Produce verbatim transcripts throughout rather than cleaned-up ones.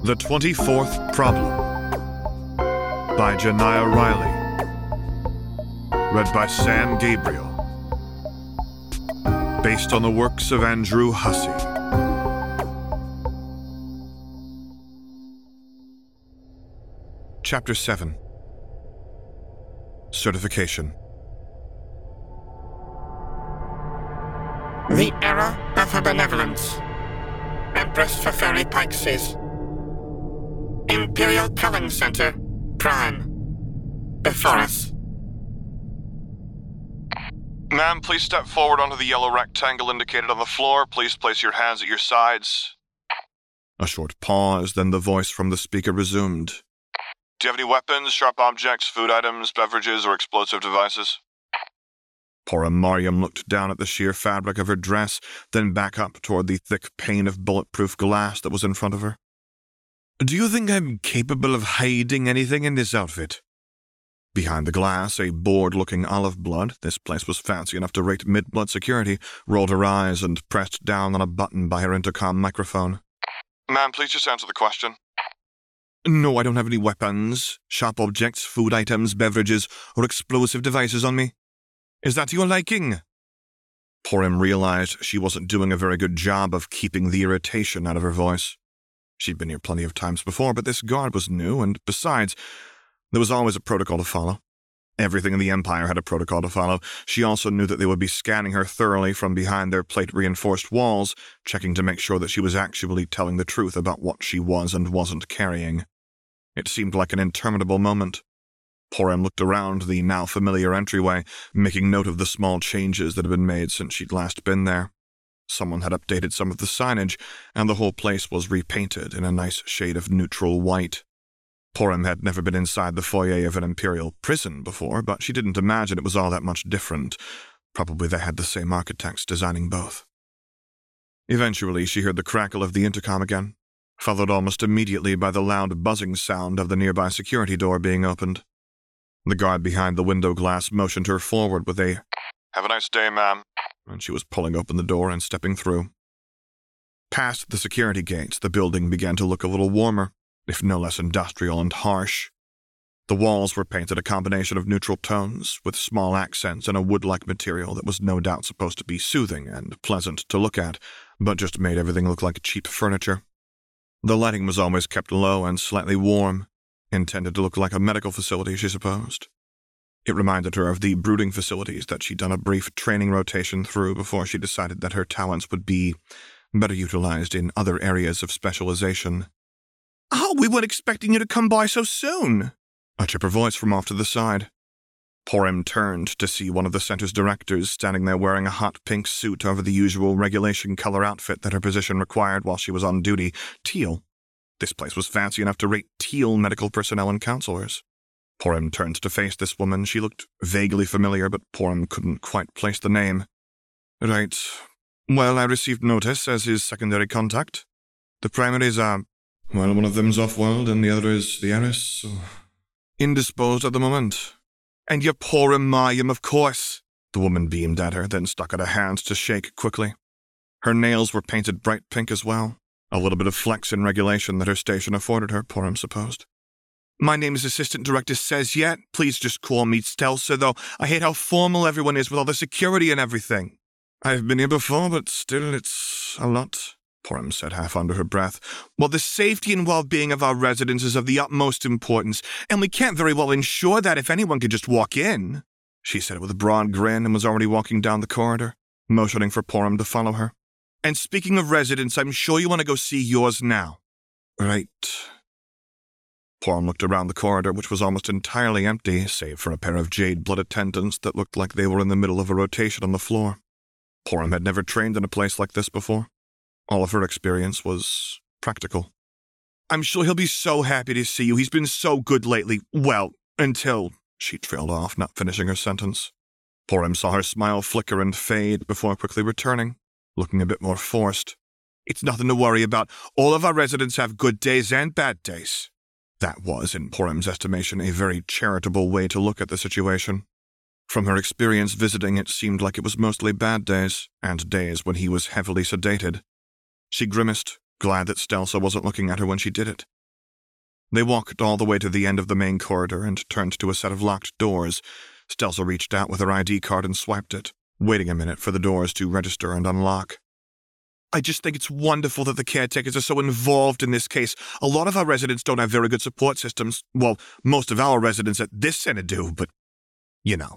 The twenty-fourth Problem by Janiah Riley. Read by Sam Gabriel. Based on the works of Andrew Hussey. Chapter seven. Certification. The Era of Her Benevolence. Empress Feferi Pixis. Imperial Culling Center, Prime. Before us. Ma'am, please step forward onto the yellow rectangle indicated on the floor. Please place your hands at your sides. A short pause, then the voice from the speaker resumed. Do you have any weapons, sharp objects, food items, beverages, or explosive devices? Poor Mariam looked down at the sheer fabric of her dress, then back up toward the thick pane of bulletproof glass that was in front of her. Do you think I'm capable of hiding anything in this outfit? Behind the glass, a bored-looking olive blood, this place was fancy enough to rate mid-blood security, rolled her eyes and pressed down on a button by her intercom microphone. Ma'am, please just answer the question. No, I don't have any weapons, sharp objects, food items, beverages, or explosive devices on me. Is that to your liking? Porim realized she wasn't doing a very good job of keeping the irritation out of her voice. She'd been here plenty of times before, but this guard was new, and besides, there was always a protocol to follow. Everything in the Empire had a protocol to follow. She also knew that they would be scanning her thoroughly from behind their plate-reinforced walls, checking to make sure that she was actually telling the truth about what she was and wasn't carrying. It seemed like an interminable moment. Porim looked around the now familiar entryway, making note of the small changes that had been made since she'd last been there. Someone had updated some of the signage, and the whole place was repainted in a nice shade of neutral white. Porim had never been inside the foyer of an Imperial prison before, but she didn't imagine it was all that much different. Probably they had the same architects designing both. Eventually, she heard the crackle of the intercom again, followed almost immediately by the loud buzzing sound of the nearby security door being opened. The guard behind the window glass motioned her forward with a, "Have a nice day, ma'am," and she was pulling open the door and stepping through. Past the security gates, the building began to look a little warmer, if no less industrial and harsh. The walls were painted a combination of neutral tones, with small accents and a wood-like material that was no doubt supposed to be soothing and pleasant to look at, but just made everything look like cheap furniture. The lighting was always kept low and slightly warm, intended to look like a medical facility, she supposed. It reminded her of the brooding facilities that she'd done a brief training rotation through before she decided that her talents would be better utilized in other areas of specialization. "Oh, we weren't expecting you to come by so soon," a chipper voice from off to the side. Porim turned to see one of the center's directors standing there wearing a hot pink suit over the usual regulation color outfit that her position required while she was on duty, teal. This place was fancy enough to rate teal medical personnel and counselors. Porim turned to face this woman. She looked vaguely familiar, but Porim couldn't quite place the name. "Right. Well, I received notice as his secondary contact. The primaries are, well, one of them's off-world and the other is the heiress, so indisposed at the moment. And you're Porim Mariam, of course." The woman beamed at her, then stuck out her hands to shake quickly. Her nails were painted bright pink as well. A little bit of flex in regulation that her station afforded her, Porim supposed. "My name is Assistant Director Sezyet. Please just call me Stelsa, though. I hate how formal everyone is with all the security and everything." "I've been here before, but still, it's a lot," Porim said half under her breath. "Well, the safety and well-being of our residents is of the utmost importance, and we can't very well ensure that if anyone could just walk in." She said it with a broad grin and was already walking down the corridor, motioning for Porim to follow her. "And speaking of residents, I'm sure you want to go see yours now." "Right." Porim looked around the corridor, which was almost entirely empty, save for a pair of jade-blood attendants that looked like they were in the middle of a rotation on the floor. Porim had never trained in a place like this before. All of her experience was practical. "I'm sure he'll be so happy to see you. He's been so good lately. Well, until—" She trailed off, not finishing her sentence. Porim saw her smile flicker and fade before quickly returning, looking a bit more forced. "It's nothing to worry about. All of our residents have good days and bad days." That was, in Porim's estimation, a very charitable way to look at the situation. From her experience visiting, it seemed like it was mostly bad days, and days when he was heavily sedated. She grimaced, glad that Stelsa wasn't looking at her when she did it. They walked all the way to the end of the main corridor and turned to a set of locked doors. Stelsa reached out with her I D card and swiped it, waiting a minute for the doors to register and unlock. I just think it's wonderful that the caretakers are so involved in this case. A lot of our residents don't have very good support systems. Well, most of our residents at this center do, but, you know.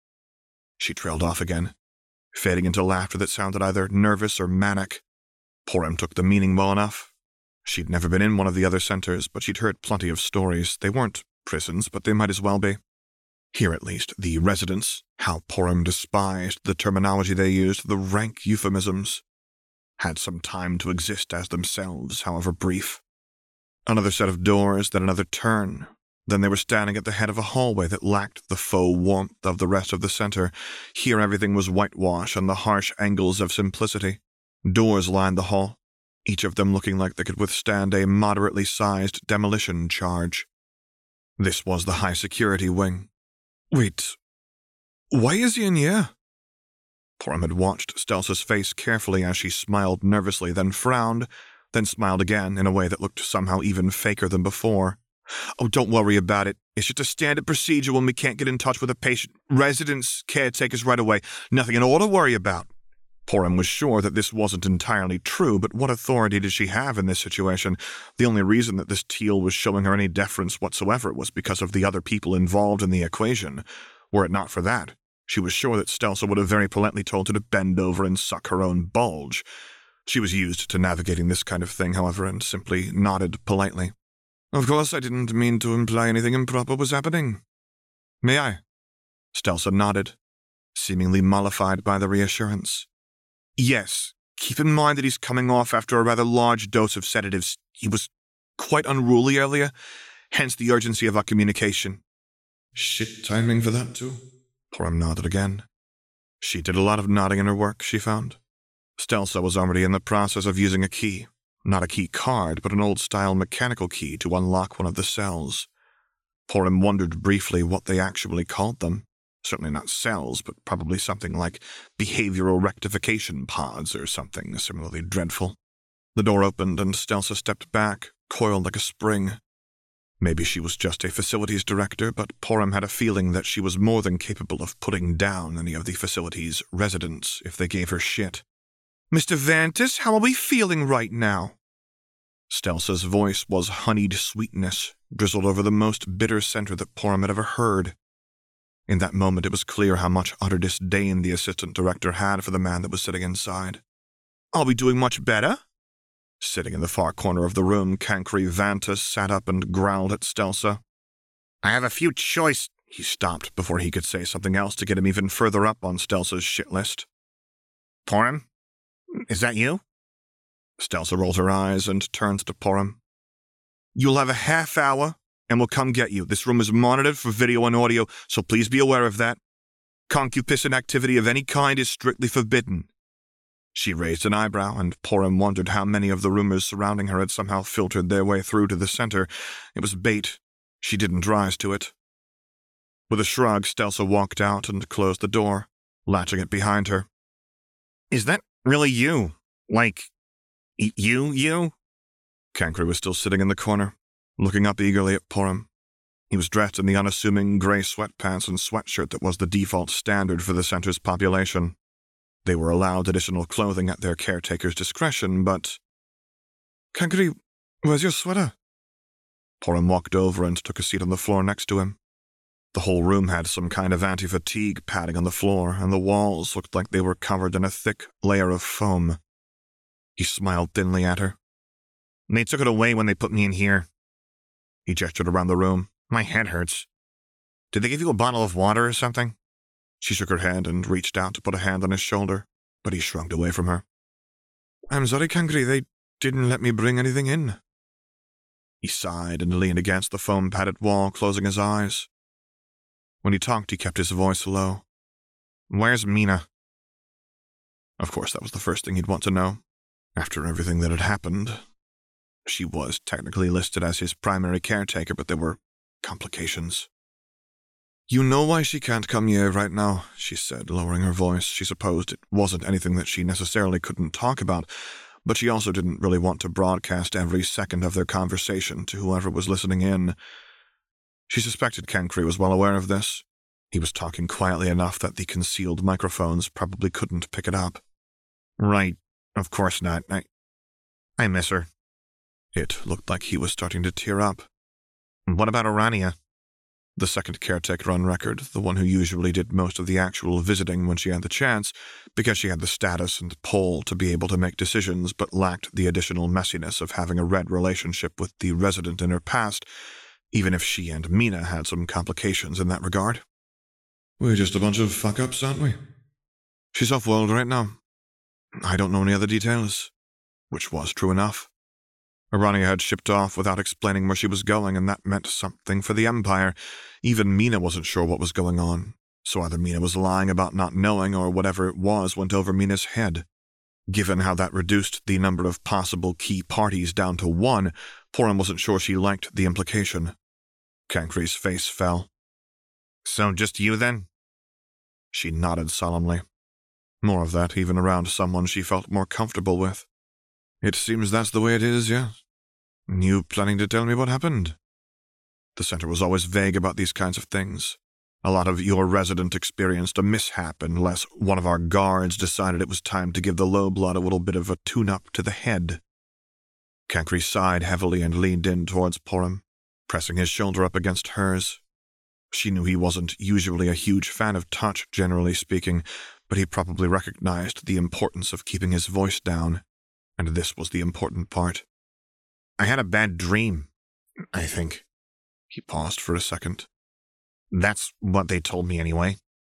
She trailed off again, fading into laughter that sounded either nervous or manic. Porum took the meaning well enough. She'd never been in one of the other centers, but she'd heard plenty of stories. They weren't prisons, but they might as well be. Here, at least, the residents, how Porum despised the terminology they used, the rank euphemisms, had some time to exist as themselves, however brief. Another set of doors, then another turn. Then they were standing at the head of a hallway that lacked the faux warmth of the rest of the center. Here everything was whitewash and the harsh angles of simplicity. Doors lined the hall, each of them looking like they could withstand a moderately sized demolition charge. This was the high-security wing. Wait, why is he in here? Porum had watched Stelsa's face carefully as she smiled nervously, then frowned, then smiled again in a way that looked somehow even faker than before. Oh, don't worry about it. It's just a standard procedure when we can't get in touch with a patient. Residents, caretakers right away. Nothing at all to worry about. Porum was sure that this wasn't entirely true, but what authority did she have in this situation? The only reason that this teal was showing her any deference whatsoever was because of the other people involved in the equation. Were it not for that, she was sure that Stelsa would have very politely told her to bend over and suck her own bulge. She was used to navigating this kind of thing, however, and simply nodded politely. Of course, I didn't mean to imply anything improper was happening. May I? Stelsa nodded, seemingly mollified by the reassurance. Yes, keep in mind that he's coming off after a rather large dose of sedatives. He was quite unruly earlier, hence the urgency of our communication. Shit timing for that, too? Porum nodded again. She did a lot of nodding in her work, she found. Stelsa was already in the process of using a key. Not a key card, but an old-style mechanical key to unlock one of the cells. Porum wondered briefly what they actually called them. Certainly not cells, but probably something like behavioral rectification pods or something similarly dreadful. The door opened and Stelsa stepped back, coiled like a spring. Maybe she was just a facilities director, but Porum had a feeling that she was more than capable of putting down any of the facility's residents if they gave her shit. Mister Vantis, how are we feeling right now? Stelsa's voice was honeyed sweetness, drizzled over the most bitter center that Porum had ever heard. In that moment, it was clear how much utter disdain the assistant director had for the man that was sitting inside. Are we doing much better? Sitting in the far corner of the room, Cancri Vantis sat up and growled at Stelsa. I have a few choice... He stopped before he could say something else to get him even further up on Stelsa's shit list. Porum? Is that you? Stelsa rolls her eyes and turns to Porum. You'll have a half hour, and we'll come get you. This room is monitored for video and audio, so please be aware of that. Concupiscent activity of any kind is strictly forbidden. She raised an eyebrow, and Porum wondered how many of the rumors surrounding her had somehow filtered their way through to the center. It was bait. She didn't rise to it. With a shrug, Stelsa walked out and closed the door, latching it behind her. Is that really you? Like, you, you? Cancri was still sitting in the corner, looking up eagerly at Porum. He was dressed in the unassuming gray sweatpants and sweatshirt that was the default standard for the center's population. They were allowed additional clothing at their caretaker's discretion, but... Cancri, where's your sweater? Porum walked over and took a seat on the floor next to him. The whole room had some kind of anti-fatigue padding on the floor, and the walls looked like they were covered in a thick layer of foam. He smiled thinly at her. They took it away when they put me in here. He gestured around the room. My head hurts. Did they give you a bottle of water or something? She shook her head and reached out to put a hand on his shoulder, but he shrugged away from her. I'm sorry, Cancri, they didn't let me bring anything in. He sighed and leaned against the foam-padded wall, closing his eyes. When he talked, he kept his voice low. Where's Mina? Of course, that was the first thing he'd want to know. After everything that had happened, she was technically listed as his primary caretaker, but there were complications. You know why she can't come here right now, she said, lowering her voice. She supposed it wasn't anything that she necessarily couldn't talk about, but she also didn't really want to broadcast every second of their conversation to whoever was listening in. She suspected Cancri was well aware of this. He was talking quietly enough that the concealed microphones probably couldn't pick it up. Right, of course not. I... I miss her. It looked like he was starting to tear up. What about Urania? The second caretaker on record, the one who usually did most of the actual visiting when she had the chance, because she had the status and pull to be able to make decisions but lacked the additional messiness of having a red relationship with the resident in her past, even if she and Mina had some complications in that regard. We're just a bunch of fuck-ups, aren't we? She's off-world right now. I don't know any other details. Which was true enough. Urania had shipped off without explaining where she was going, and that meant something for the Empire. Even Mina wasn't sure what was going on, so either Mina was lying about not knowing, or whatever it was went over Mina's head. Given how that reduced the number of possible key parties down to one, Porum wasn't sure she liked the implication. Cancri's face fell. So just you, then? She nodded solemnly. More of that, even around someone she felt more comfortable with. It seems that's the way it is, yes. You planning to tell me what happened? The center was always vague about these kinds of things. A lot of your resident experienced a mishap unless one of our guards decided it was time to give the low blood a little bit of a tune-up to the head. Cancri sighed heavily and leaned in towards Porum, pressing his shoulder up against hers. She knew he wasn't usually a huge fan of touch, generally speaking, but he probably recognized the importance of keeping his voice down. And this was the important part. I had a bad dream, I think. He paused for a second. That's what they told me anyway.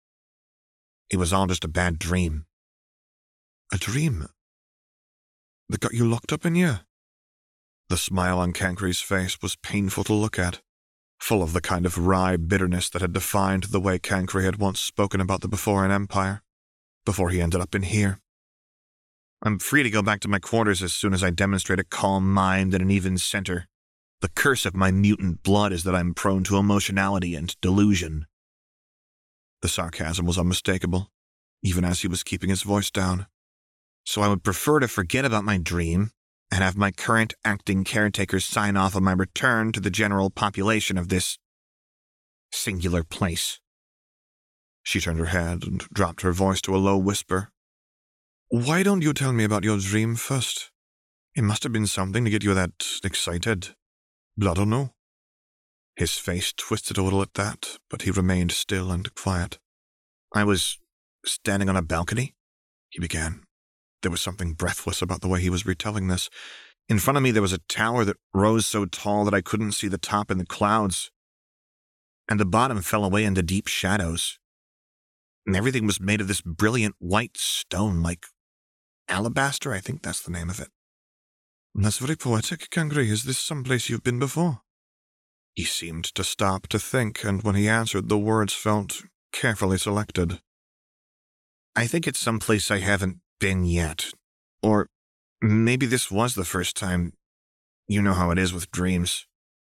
It was all just a bad dream. A dream? That got you locked up in here? The smile on Cancri's face was painful to look at, full of the kind of wry bitterness that had defined the way Cancri had once spoken about the Beforean Empire, before he ended up in here. I'm free to go back to my quarters as soon as I demonstrate a calm mind and an even center. The curse of my mutant blood is that I'm prone to emotionality and delusion. The sarcasm was unmistakable, even as he was keeping his voice down. So I would prefer to forget about my dream and have my current acting caretakers sign off on my return to the general population of this singular place. She turned her head and dropped her voice to a low whisper. Why don't you tell me about your dream first? It must have been something to get you that excited. Blood or no? His face twisted a little at that, but he remained still and quiet. I was standing on a balcony, he began. There was something breathless about the way he was retelling this. In front of me there was a tower that rose so tall that I couldn't see the top in the clouds, and the bottom fell away into deep shadows. And everything was made of this brilliant white stone, like alabaster, I think that's the name of it. That's very poetic, Cancri. Is this someplace you've been before? He seemed to stop to think, and when he answered, the words felt carefully selected. I think it's someplace I haven't been yet. Or maybe this was the first time. You know how it is with dreams.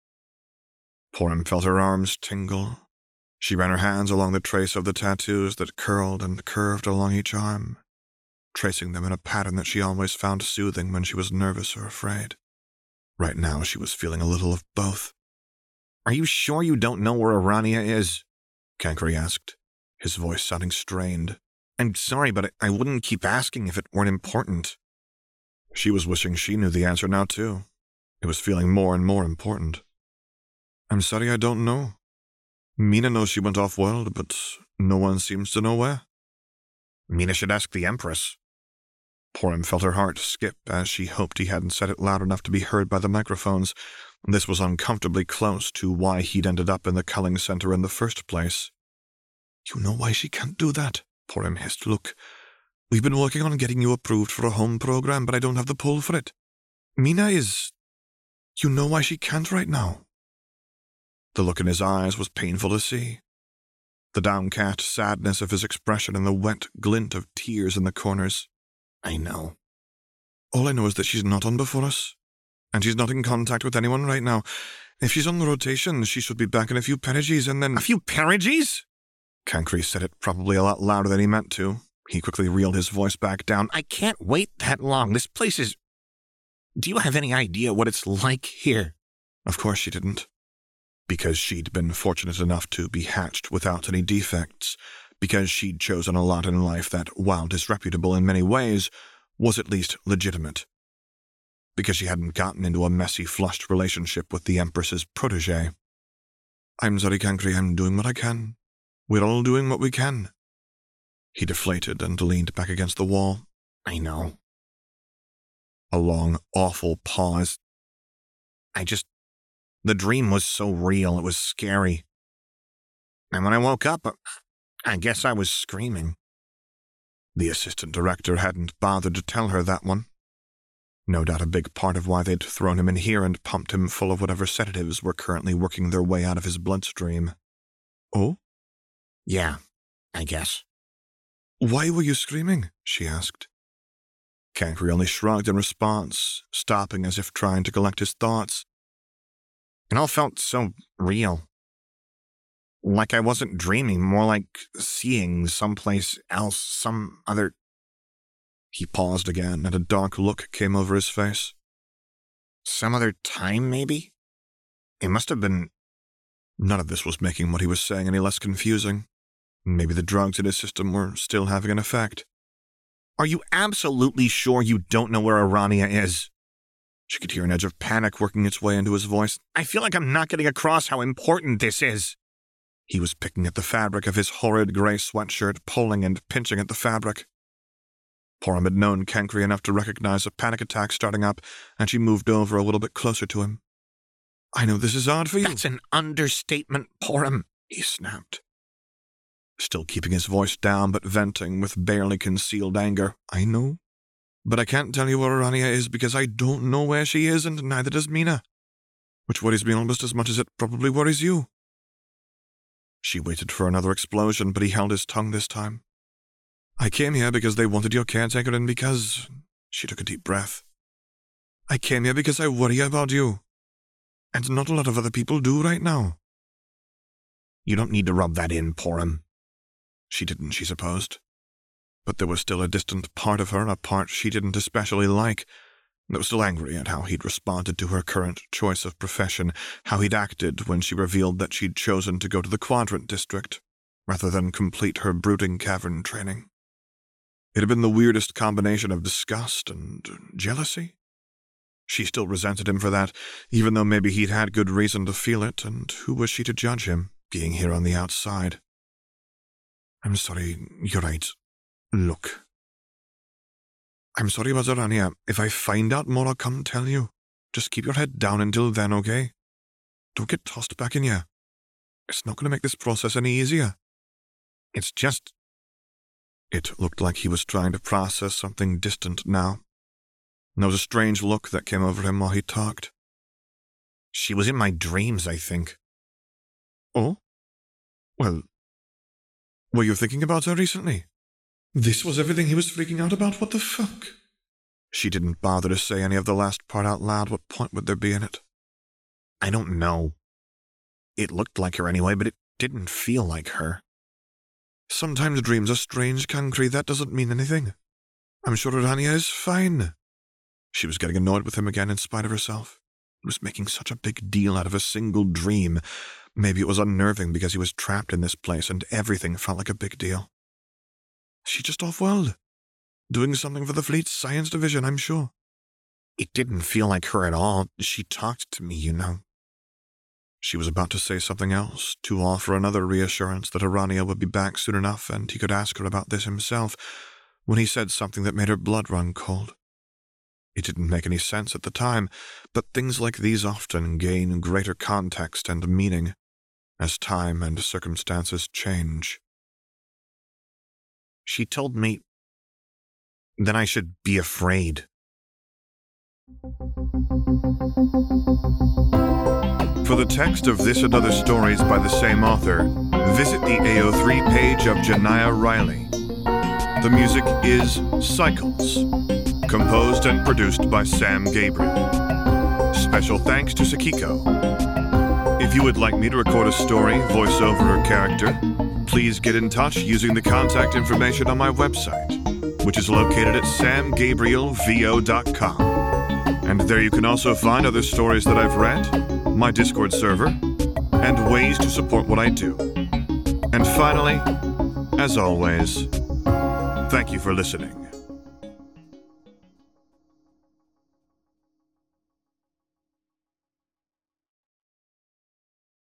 Porum felt her arms tingle. She ran her hands along the trace of the tattoos that curled and curved along each arm, tracing them in a pattern that she always found soothing when she was nervous or afraid. Right now she was feeling a little of both. Are you sure you don't know where Urania is? Cancri asked, his voice sounding strained. I'm sorry, but I wouldn't keep asking if it weren't important. She was wishing she knew the answer now, too. It was feeling more and more important. I'm sorry I don't know. Mina knows she went off-world, but no one seems to know where. Mina should ask the Empress. Porum felt her heart skip as she hoped he hadn't said it loud enough to be heard by the microphones. This was uncomfortably close to why he'd ended up in the culling center in the first place. You know why she can't do that? Porum hissed. Look, we've been working on getting you approved for a home program, but I don't have the pull for it. Mina is... You know why she can't right now? The look in his eyes was painful to see. The downcast sadness of his expression and the wet glint of tears in the corners. I know. All I know is that she's not on before us, and she's not in contact with anyone right now. If she's on the rotation, she should be back in a few periges, and then... A few periges? Cancri said it probably a lot louder than he meant to, He quickly reeled his voice back down. I can't wait that long. This place is... Do you have any idea what it's like here? Of course she didn't. Because she'd been fortunate enough to be hatched without any defects. Because she'd chosen a lot in life that, while disreputable in many ways, was at least legitimate. Because she hadn't gotten into a messy, flushed relationship with the Empress's protégé. I'm sorry, Cancri, I'm doing what I can. We're all doing what we can. He deflated and leaned back against the wall. I know. A long, awful pause. I just... The dream was so real, it was scary. And when I woke up, I guess I was screaming. The assistant director hadn't bothered to tell her that one. No doubt a big part of why they'd thrown him in here and pumped him full of whatever sedatives were currently working their way out of his bloodstream. Oh? Yeah, I guess. Why were you screaming? She asked. Cancri only shrugged in response, stopping as if trying to collect his thoughts. It all felt so real. Like I wasn't dreaming, more like seeing someplace else, some other... He paused again, and a dark look came over his face. Some other time, maybe? It must have been... None of this was making what he was saying any less confusing. Maybe the drugs in his system were still having an effect. Are you absolutely sure you don't know where Arania is? She could hear an edge of panic working its way into his voice. I feel like I'm not getting across how important this is. He was picking at the fabric of his horrid grey sweatshirt, pulling and pinching at the fabric. Porum had known Cancri enough to recognize a panic attack starting up, and she moved over a little bit closer to him. I know this is odd for you. That's an understatement, Porum, he snapped. Still keeping his voice down, but venting with barely concealed anger. I know. But I can't tell you where Arania is because I don't know where she is, and neither does Mina. Which worries me almost as much as it probably worries you. She waited for another explosion, but he held his tongue this time. I came here because they wanted your caretaker and because... She took a deep breath. I came here because I worry about you. And not a lot of other people do right now. You don't need to rub that in, Porum. She didn't, she supposed. But there was still a distant part of her, a part she didn't especially like, that was still angry at how he'd responded to her current choice of profession, how he'd acted when she revealed that she'd chosen to go to the Quadrant District, rather than complete her brooding cavern training. It had been the weirdest combination of disgust and jealousy. She still resented him for that, even though maybe he'd had good reason to feel it, and who was she to judge him, being here on the outside? I'm sorry, you're right. Look. I'm sorry about Arania. If I find out more, I'll come tell you. Just keep your head down until then, okay? Don't get tossed back in here. It's not going to make this process any easier. It's just... It looked like he was trying to process something distant now. And there was a strange look that came over him while he talked. She was in my dreams, I think. Oh? Well... Were you thinking about her recently? This was everything he was freaking out about? What the fuck? She didn't bother to say any of the last part out loud. What point would there be in it? I don't know. It looked like her anyway, but it didn't feel like her. Sometimes dreams are strange, Cancri. That doesn't mean anything. I'm sure Arania is fine. She was getting annoyed with him again in spite of herself. He was making such a big deal out of a single dream. Maybe it was unnerving because he was trapped in this place and everything felt like a big deal. She's just off-world. Doing something for the fleet's science division, I'm sure. It didn't feel like her at all. She talked to me, you know. She was about to say something else, to offer another reassurance that Arania would be back soon enough and he could ask her about this himself, when he said something that made her blood run cold. It didn't make any sense at the time, but things like these often gain greater context and meaning as time and circumstances change. She told me that I should be afraid. For the text of this and other stories by the same author, visit the A O three page of Janiyah Riley. The music is Cycles, composed and produced by Sam Gabriel. Special thanks to Sakiko. If you would like me to record a story, voiceover, or character, please get in touch using the contact information on my website, which is located at sam gabriel v o dot com. And there you can also find other stories that I've read, my Discord server, and ways to support what I do. And finally, as always, thank you for listening.